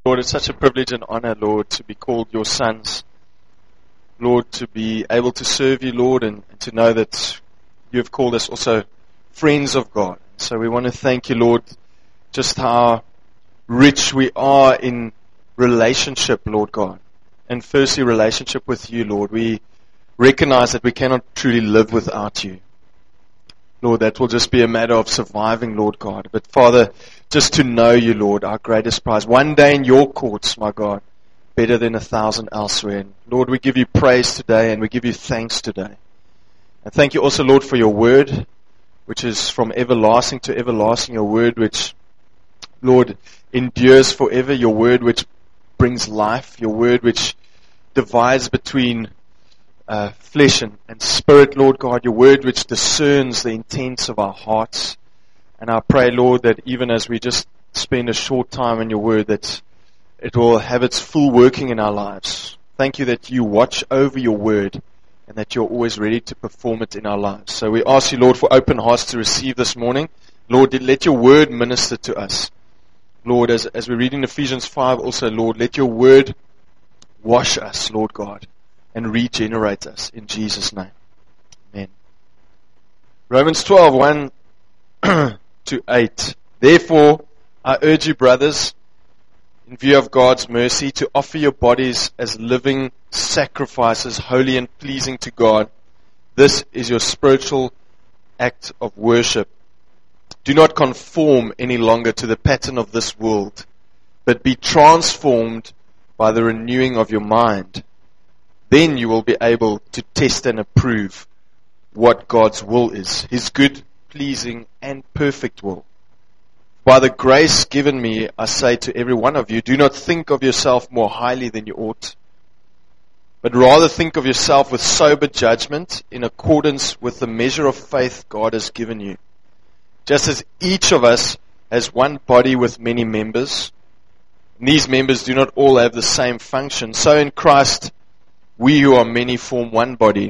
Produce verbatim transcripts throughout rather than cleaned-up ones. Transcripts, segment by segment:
Lord, it's such a privilege and honor, Lord, to be called your sons. Lord, to be able to serve you, Lord, and, and to know that you have called us also friends of God. So we want to thank you, Lord, just how rich we are in relationship, Lord God. And firstly, relationship with you, Lord. We recognize that we cannot truly live without you. Lord, that will just be a matter of surviving, Lord God. But Father, just to know you, Lord, our greatest prize. One day in your courts, my God, better than a thousand elsewhere. And Lord, we give you praise today and we give you thanks today. And thank you also, Lord, for your word, which is from everlasting to everlasting, your word which, Lord, endures forever, your word which brings life, your word which divides between uh, flesh and, and spirit, Lord God, your word which discerns the intents of our hearts. And I pray, Lord, that even as we just spend a short time in your word, that it will have its full working in our lives. Thank you that you watch over your word and that you're always ready to perform it in our lives. So we ask you, Lord, for open hearts to receive this morning. Lord, let your word minister to us. Lord, as, as we read in Ephesians five also, Lord, let your word wash us, Lord God, and regenerate us in Jesus' name. Amen. Romans twelve, one to eight. Therefore, I urge you, brothers, in view of God's mercy, to offer your bodies as living sacrifices, holy and pleasing to God. This is your spiritual act of worship. Do not conform any longer to the pattern of this world, but be transformed by the renewing of your mind. Then you will be able to test and approve what God's will is, His good, pleasing, and perfect will. By the grace given me, I say to every one of you, do not think of yourself more highly than you ought, but rather think of yourself with sober judgment in accordance with the measure of faith God has given you. Just as each of us has one body with many members, and these members do not all have the same function, so in Christ we who are many form one body.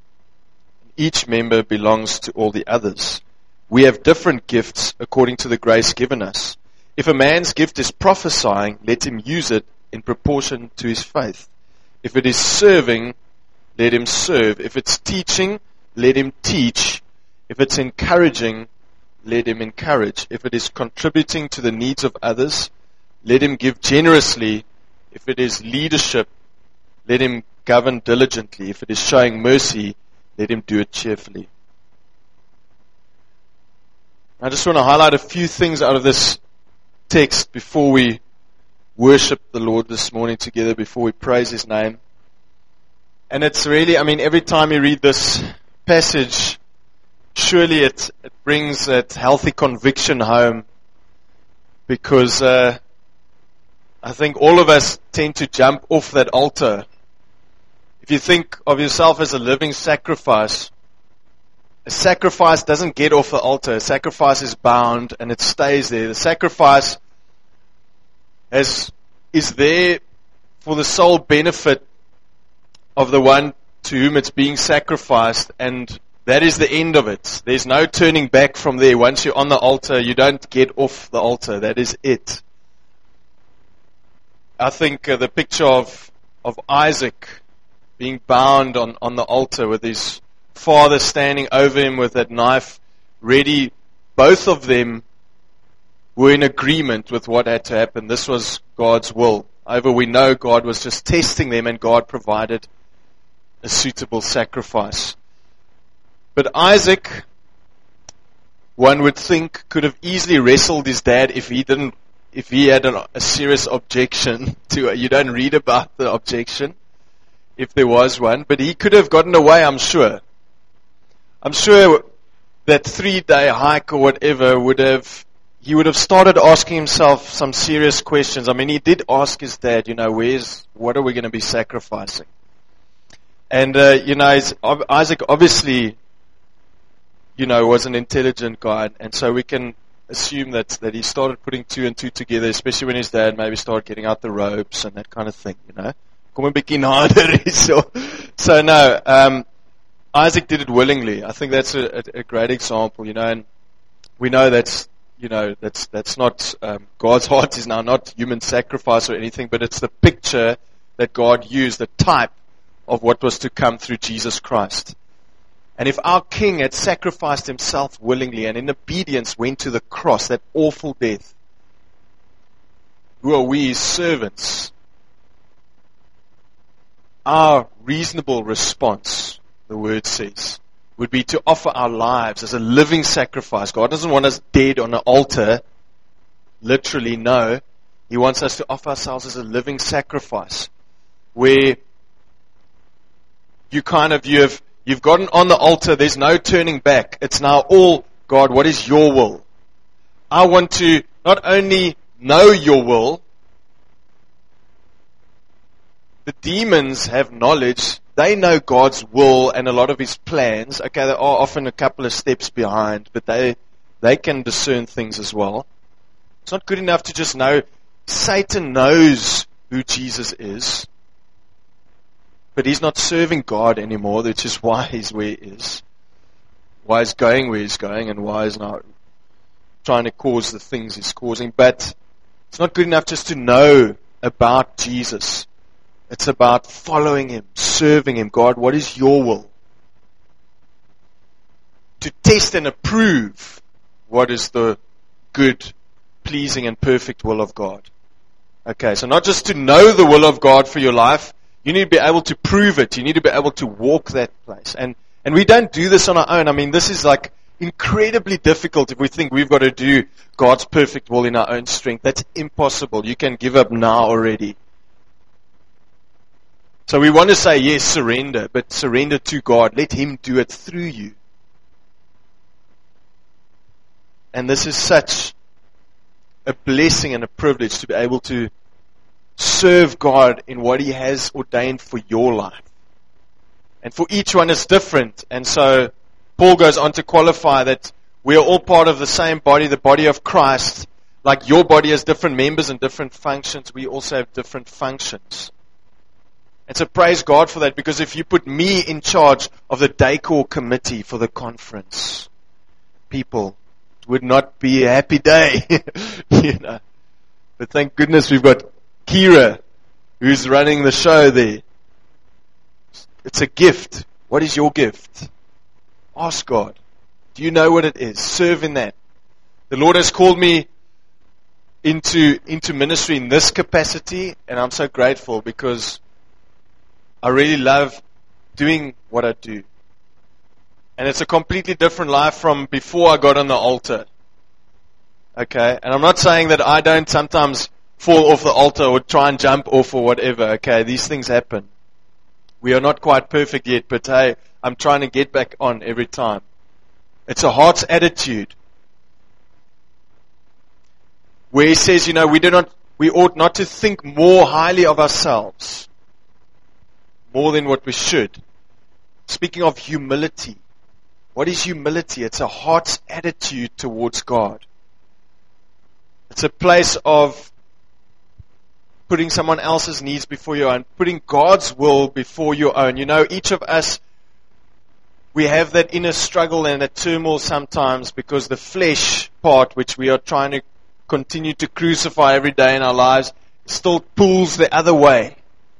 Each member belongs to all the others. We have different gifts according to the grace given us. If a man's gift is prophesying, let him use it in proportion to his faith. If it is serving, let him serve. If it's teaching, let him teach. If it's encouraging, let him encourage. If it is contributing to the needs of others, let him give generously. If it is leadership, let him govern diligently. If it is showing mercy, let him do it cheerfully. I just want to highlight a few things out of this text before we worship the Lord this morning together, before we praise His name. And it's really, I mean, every time you read this passage, surely it, it brings that healthy conviction home, because uh, I think all of us tend to jump off that altar. If you think of yourself as a living sacrifice, a sacrifice doesn't get off the altar. A sacrifice is bound and it stays there. The sacrifice has, is there for the sole benefit of the one to whom it's being sacrificed, and that is the end of it. There's no turning back from there. Once you're on the altar, you don't get off the altar. That is it. I think uh, the picture of, of Isaac being bound on, on the altar with his father standing over him with that knife ready, both of them were in agreement with what had to happen. This was God's will. However, we know God was just testing them, and God provided a suitable sacrifice. But Isaac, one would think, could have easily wrestled his dad if he didn't, if he had an, a serious objection to it. You don't read about the objection, if there was one, but he could have gotten away, I'm sure. I'm sure that three-day hike or whatever would have, he would have started asking himself some serious questions. I mean, he did ask his dad, you know, where's, what are we going to be sacrificing? And, uh, you know, Isaac obviously, you know, was an intelligent guy, and so we can assume that, that he started putting two and two together, especially when his dad maybe started getting out the ropes and that kind of thing, you know. Kom 'n bietjie nader so. So no, um, Isaac did it willingly. I think that's a, a, a great example, you know, and we know that's, you know, that's that's not, um, God's heart is now not human sacrifice or anything, but it's the picture that God used, the type of what was to come through Jesus Christ. And if our King had sacrificed himself willingly and in obedience went to the cross, that awful death, who are we, his servants? Our reasonable response, the word says, would be to offer our lives as a living sacrifice. God doesn't want us dead on an altar, literally, no. He wants us to offer ourselves as a living sacrifice, where you kind of, you have, you've gotten on the altar, there's no turning back. It's now all, God, what is your will? I want to not only know your will. The demons have knowledge. They know God's will and a lot of his plans. Okay, they are often a couple of steps behind, but they they can discern things as well. It's not good enough to just know. Satan knows who Jesus is, but he's not serving God anymore, which is why he's where he is. Why he's going where he's going, and why he's not trying to cause the things he's causing. But it's not good enough just to know about Jesus. It's about following him, serving him. God, what is your will? To test and approve what is the good, pleasing, and perfect will of God. Okay, so not just to know the will of God for your life, you need to be able to prove it. You need to be able to walk that place. And and we don't do this on our own. I mean, this is like incredibly difficult if we think we've got to do God's perfect will in our own strength. That's impossible. You can give up now already. So we want to say, yes, surrender, but surrender to God. Let him do it through you. And this is such a blessing and a privilege to be able to serve God in what he has ordained for your life. And for each one is different. And so Paul goes on to qualify that we are all part of the same body, the body of Christ. Like your body has different members and different functions, we also have different functions. And so praise God for that, because if you put me in charge of the decor committee for the conference, people, it would not be a happy day. You know. But thank goodness we've got Kira, who's running the show there. It's a gift. What is your gift? Ask God. Do you know what it is? Serve in that. The Lord has called me into into ministry in this capacity, and I'm so grateful because I really love doing what I do. And it's a completely different life from before I got on the altar. Okay? And I'm not saying that I don't sometimes fall off the altar or try and jump off or whatever. Okay? These things happen. We are not quite perfect yet, but hey, I'm trying to get back on every time. It's a heart's attitude. Where he says, you know, we do not, we ought not to think more highly of ourselves. More than what we should. Speaking of humility. What is humility? It's a heart's attitude towards God. It's a place of putting someone else's needs before your own. Putting God's will before your own. You know, each of us, we have that inner struggle and that turmoil sometimes because the flesh part, which we are trying to continue to crucify every day in our lives, still pulls the other way.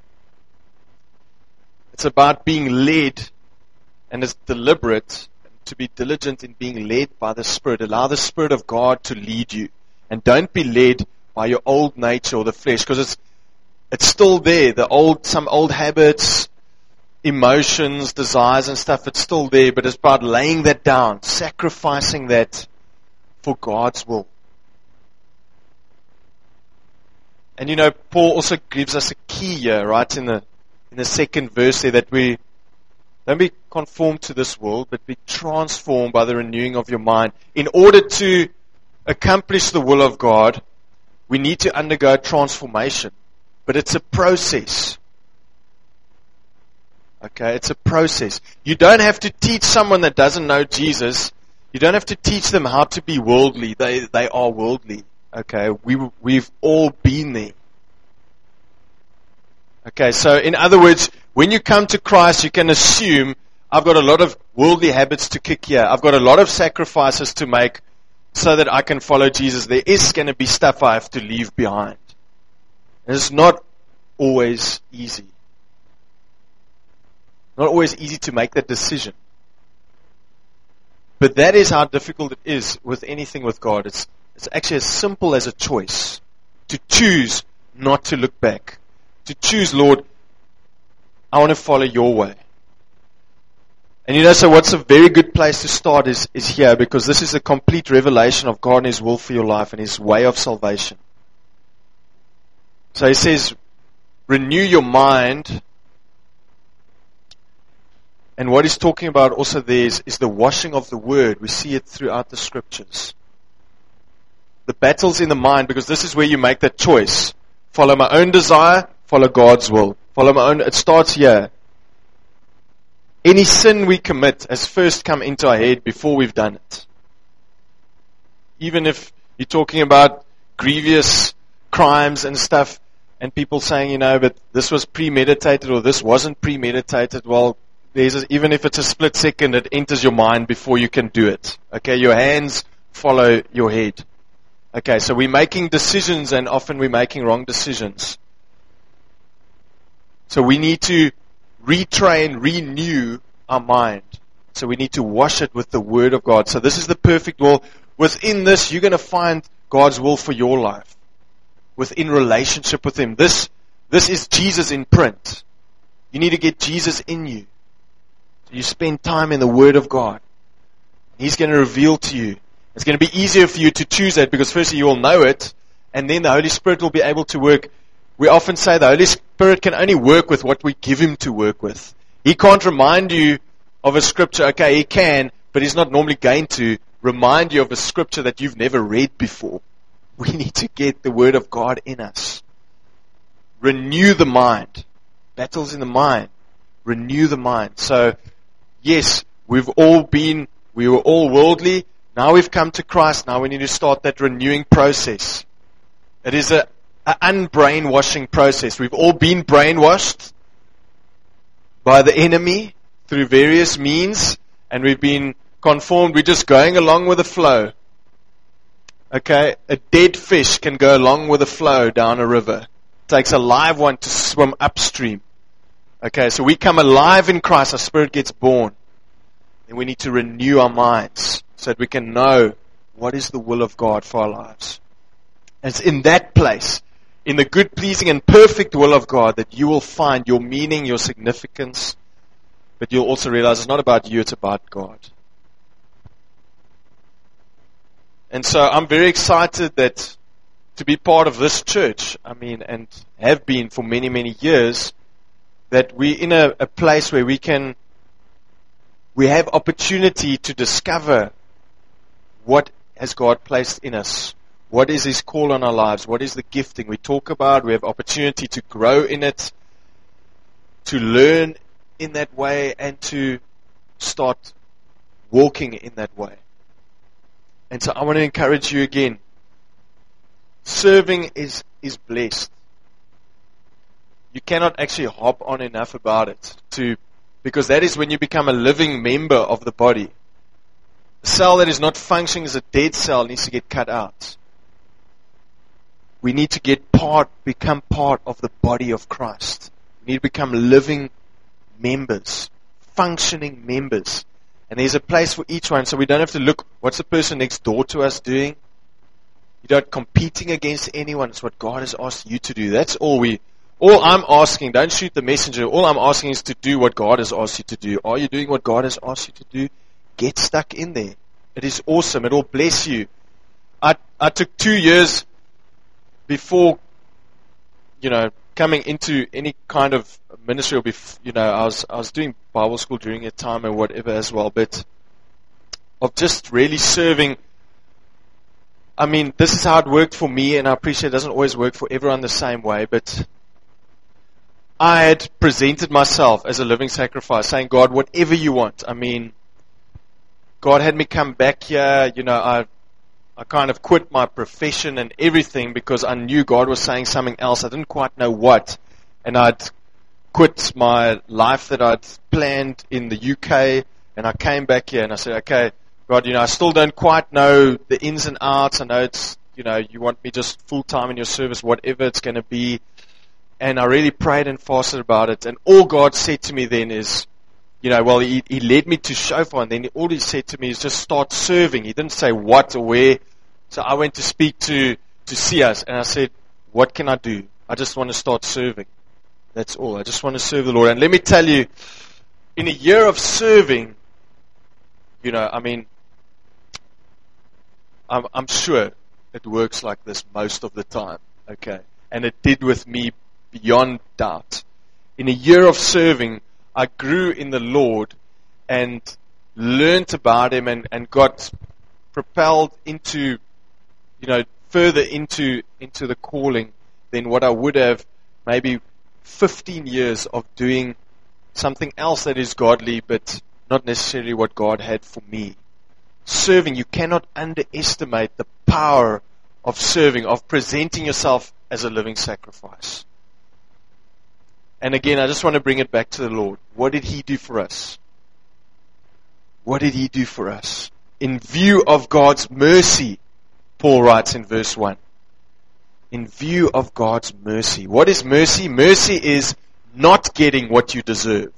It's about being led, and it's deliberate, to be diligent in being led by the Spirit. Allow the Spirit of God to lead you. And don't be led by your old nature or the flesh, because it's it's still there. The old, some old habits, emotions, desires and stuff, it's still there, but it's about laying that down, sacrificing that for God's will. And you know, Paul also gives us a key here, right, in the in the second verse there, that we don't be conformed to this world, but be transformed by the renewing of your mind. In order to accomplish the will of God, we need to undergo transformation. But it's a process. Okay, it's a process. You don't have to teach someone that doesn't know Jesus, you don't have to teach them how to be worldly. They they are worldly. Okay, we we've all been there. Okay, so in other words, when you come to Christ, you can assume, I've got a lot of worldly habits to kick here. I've got a lot of sacrifices to make. so that I can follow Jesus, there is going to be stuff I have to leave behind. And it's not always easy. Not always easy to make that decision. But that is how difficult it is with anything with God. It's, it's actually as simple as a choice. To choose not to look back. To choose, Lord, I want to follow your way. And you know, so what's a very good place to start is, is here, because this is a complete revelation of God and His will for your life and His way of salvation. So He says, renew your mind. And what He's talking about also there is, is the washing of the Word. We see it throughout the Scriptures. The battle's in the mind, because this is where you make that choice. Follow my own desire, follow God's will. Follow my own, it starts here. Any sin we commit has first come into our head before we've done it. Even if you're talking about grievous crimes and stuff, and people saying, you know, but this was premeditated or this wasn't premeditated, well, there's a, even if it's a split second, it enters your mind before you can do it. Okay, your hands follow your head. Okay, so we're making decisions, and often we're making wrong decisions. So we need to retrain, renew our mind. So we need to wash it with the Word of God. So this is the perfect will. Within this, you're going to find God's will for your life. Within relationship with Him. This, this is Jesus in print. You need to get Jesus in you. So you spend time in the Word of God. He's going to reveal to you. It's going to be easier for you to choose that, because firstly you will know it, and then the Holy Spirit will be able to work. We often say the Holy Spirit can only work with what we give Him to work with. He can't remind you of a scripture. Okay, He can, but He's not normally going to remind you of a scripture that you've never read before. We need to get the Word of God in us. Renew the mind. Battles in the mind. Renew the mind. So, yes, we've all been, we were all worldly. Now we've come to Christ. Now we need to start that renewing process. It is a an unbrainwashing process. We've all been brainwashed by the enemy through various means, and we've been conformed. We're just going along with the flow. Okay, a dead fish can go along with the flow down a river. It takes a live one to swim upstream. Okay, so we come alive in Christ. Our spirit gets born. And we need to renew our minds so that we can know what is the will of God for our lives. And it's in that place, in the good, pleasing, and perfect will of God, that you will find your meaning, your significance, but you'll also realize it's not about you, it's about God. And so I'm very excited that to be part of this church, I mean, and have been for many, many years, that we're in a, a place where we can, we have opportunity to discover what has God placed in us. What is His call on our lives? What is the gifting we talk about? We have opportunity to grow in it, to learn in that way, and to start walking in that way. And so I want to encourage you again. Serving is, is blessed. You cannot actually hop on enough about it, to because that is when you become a living member of the body. A cell that is not functioning as a dead cell needs to get cut out. We need to get part, become part of the body of Christ. We need to become living members, functioning members. And there's a place for each one, so we don't have to look, what's the person next door to us doing? You're not competing against anyone. It's what God has asked you to do. That's all we, all I'm asking, don't shoot the messenger. All I'm asking is to do what God has asked you to do. Are you doing what God has asked you to do? Get stuck in there. It is awesome. It will bless you. I, I took two years before, you know, coming into any kind of ministry, or bef- you know, I was I was doing Bible school during a time or whatever as well, but of just really serving. I mean, this is how it worked for me, and I appreciate it doesn't always work for everyone the same way, but I had presented myself as a living sacrifice, saying, God, whatever you want. I mean, God had me come back here, you know, I I kind of quit my profession and everything because I knew God was saying something else. I didn't quite know what. And I'd quit my life that I'd planned in the U K, and I came back here and I said, okay, God, you know, I still don't quite know the ins and outs. I know it's, you know, you want me just full-time in your service, whatever it's going to be. And I really prayed and fasted about it. And all God said to me then is, you know, well, he, he led me to Shofar, and then all he said to me is just start serving. He didn't say what or where. So I went to speak to, to Sias, and I said, what can I do? I just want to start serving. That's all. I just want to serve the Lord. And let me tell you, in a year of serving, you know, I mean, I'm, I'm sure it works like this most of the time, okay? And it did with me beyond doubt. In a year of serving, I grew in the Lord and learned about Him and, and got propelled into, you know, further into into the calling than what I would have maybe fifteen years of doing something else that is godly, but not necessarily what God had for me. Serving, you cannot underestimate the power of serving, of presenting yourself as a living sacrifice. And again, I just want to bring it back to the Lord. What did He do for us? What did He do for us? In view of God's mercy, Paul writes in verse one. In view of God's mercy. What is mercy? Mercy is not getting what you deserve.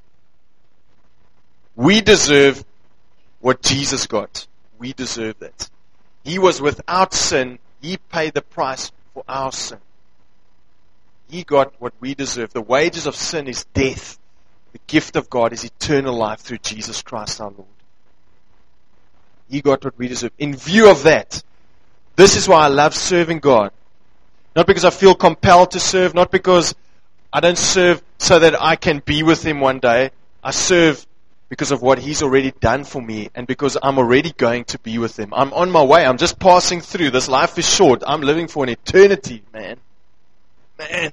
We deserve what Jesus got. We deserve that. He was without sin. He paid the price for our sin. He got what we deserve. The wages of sin is death. The gift of God is eternal life through Jesus Christ our Lord. He got what we deserve. In view of that, this is why I love serving God. Not because I feel compelled to serve, not because I don't serve so that I can be with Him one day. I serve because of what He's already done for me and because I'm already going to be with Him. I'm on my way. I'm just passing through. This life is short. I'm living for an eternity, man. Man.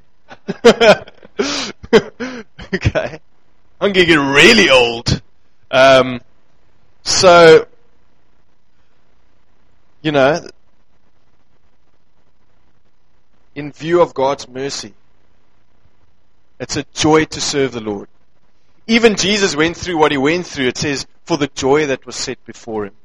Okay. I'm going to get really old. Um, so, you know, in view of God's mercy, it's a joy to serve the Lord. Even Jesus went through what He went through. It says, for the joy that was set before Him.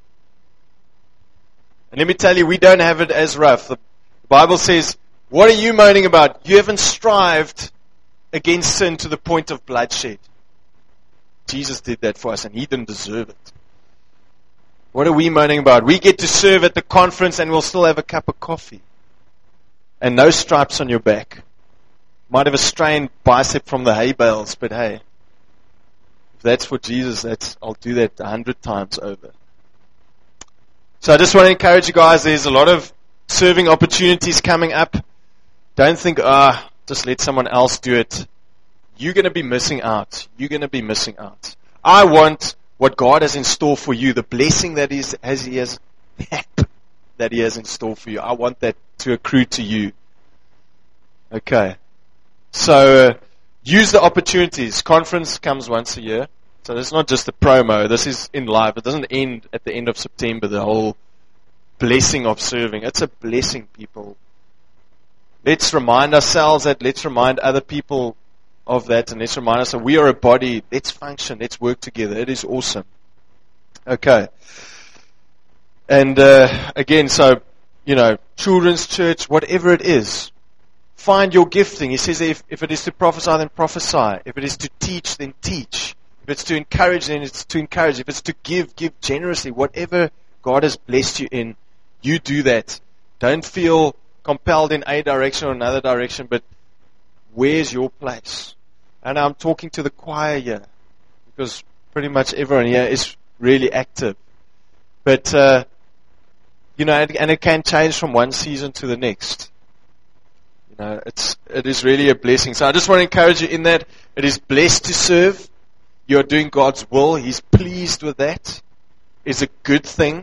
And let me tell you, we don't have it as rough. The Bible says, what are you moaning about? You haven't strived against sin to the point of bloodshed. Jesus did that for us and He didn't deserve it. What are we moaning about? We get to serve at the conference and we'll still have a cup of coffee. And no stripes on your back. Might have a strained bicep from the hay bales, but hey, if that's for Jesus, that's I'll do that a hundred times over. So I just want to encourage you guys, there's a lot of serving opportunities coming up. Don't think, ah, just let someone else do it. You're going to be missing out. You're going to be missing out. I want what God has in store for you, the blessing that is, as He has, that He has in store for you. I want that to accrue to you. Okay. So, uh, use the opportunities. Conference comes once a year. So it's not just a promo. This is in life. It doesn't end at the end of September, the whole blessing of serving. It's a blessing, people. Let's remind ourselves that. Let's remind other people of that. And let's remind ourselves we are a body. Let's function. Let's work together. It is awesome. Okay. And uh, again, so, you know, children's church, whatever it is, find your gifting. He says if, if it is to prophesy, then prophesy. If it is to teach, then teach. If it's to encourage, then it's to encourage. If it's to give, give generously. Whatever God has blessed you in, you do that. Don't feel compelled in a direction or another direction, but where's your place? And I'm talking to the choir here, because pretty much everyone here is really active. But, uh, you know, and it can change from one season to the next. You know, it's, it is really a blessing. So I just want to encourage you in that. It is blessed to serve. You're doing God's will. He's pleased with that. It's a good thing.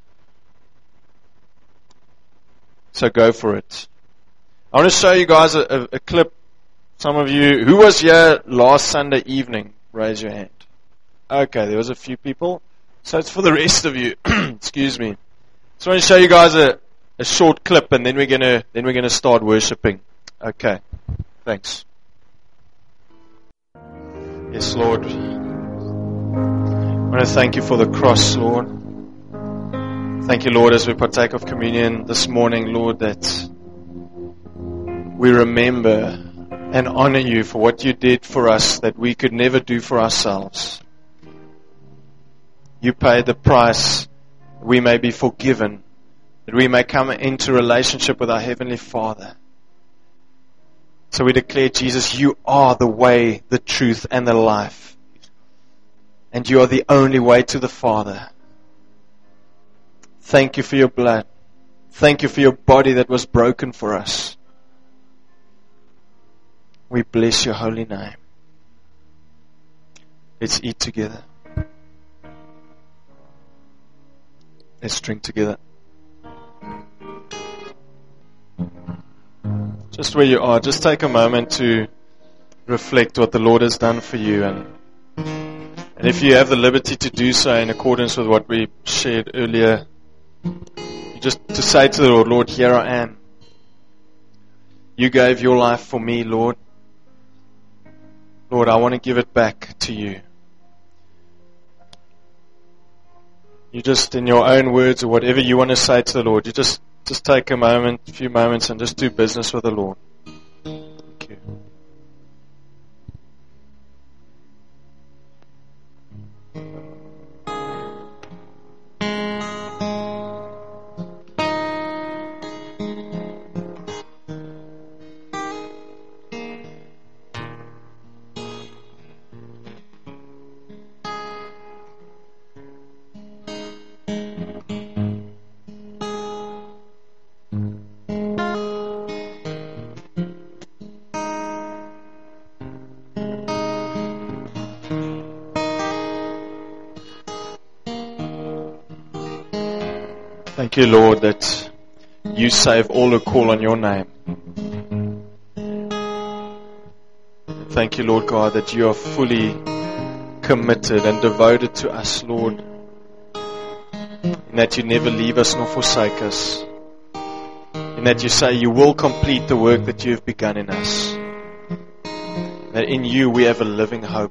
So go for it. I want to show you guys a, a, a clip. Some of you, who was here last Sunday evening? Raise your hand. Okay, there was a few people. So it's for the rest of you. Excuse me. So I want to show you guys a, a short clip, and then we're gonna then we're gonna start worshiping. Okay. Thanks. Yes, Lord. I want to thank you for the cross, Lord. Thank you, Lord, as we partake of communion this morning, Lord, that we remember and honor you for what you did for us that we could never do for ourselves. You paid the price that we may be forgiven, that we may come into relationship with our Heavenly Father. So we declare, Jesus, you are the way, the truth, and the life. And you are the only way to the Father. Thank you for your blood. Thank you for your body that was broken for us. We bless your holy name. Let's eat together. Let's drink together. Just where you are, just take a moment to reflect what the Lord has done for you. And, and if you have the liberty to do so in accordance with what we shared earlier, you just to say to the Lord, Lord, here I am. You gave your life for me, Lord. Lord, I want to give it back to you. You just, in your own words or whatever you want to say to the Lord, you just, just take a moment, a few moments and just do business with the Lord. Thank you. Thank you, Lord, that you save all who call on your name. Thank you, Lord God, that you are fully committed and devoted to us, Lord, and that you never leave us nor forsake us, and that you say you will complete the work that you have begun in us, that in you we have a living hope.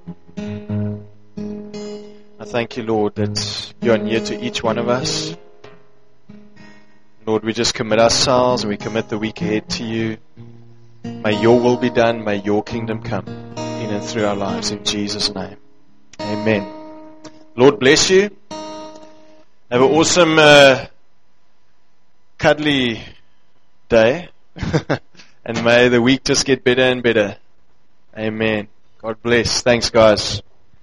I thank you, Lord, that you are near to each one of us. Lord, we just commit ourselves and we commit the week ahead to you. May your will be done. May your kingdom come in and through our lives. In Jesus' name. Amen. Lord bless you. Have an awesome, uh, cuddly day. And may the week just get better and better. Amen. God bless. Thanks, guys.